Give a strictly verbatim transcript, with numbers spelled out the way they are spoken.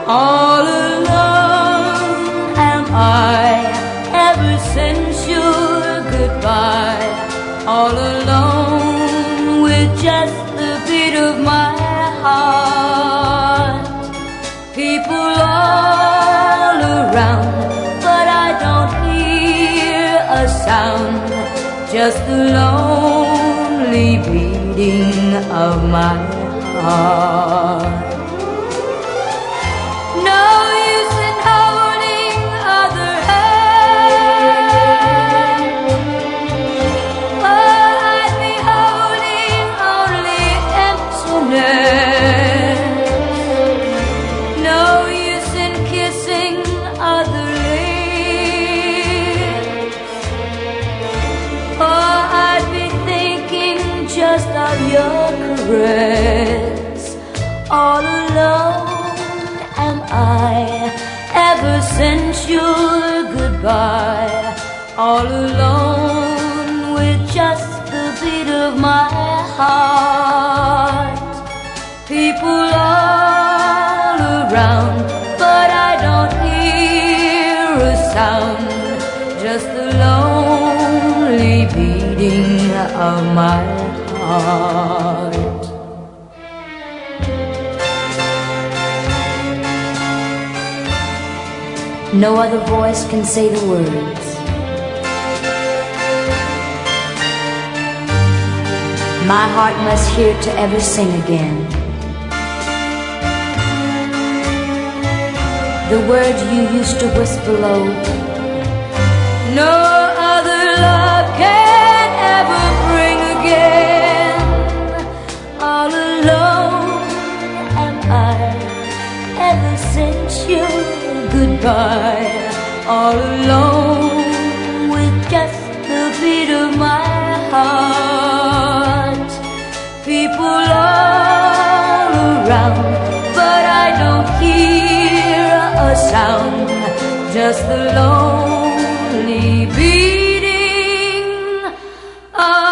All alone am I ever since your goodbye. All alone with just the beat of my heart. People all around, but I don't hear a sound. Just the lonely beating of my heart. No use in holding other hands, for I'd be holding only emptiness. No use in kissing other lips, for I'd be thinking just of your caress. All alone am I ever since your goodbye. All alone with just the beat of my heart. People all around, but I don't hear a sound. Just the lonely beating of my heart. No other voice can say the words. My heart must hear to ever sing again. The words you used to whisper low. No other love can ever bring again. All alone am I ever since you goodbye. All alone with just the beat of my heart. People all around, but I don't hear a sound. Just the lonely beating of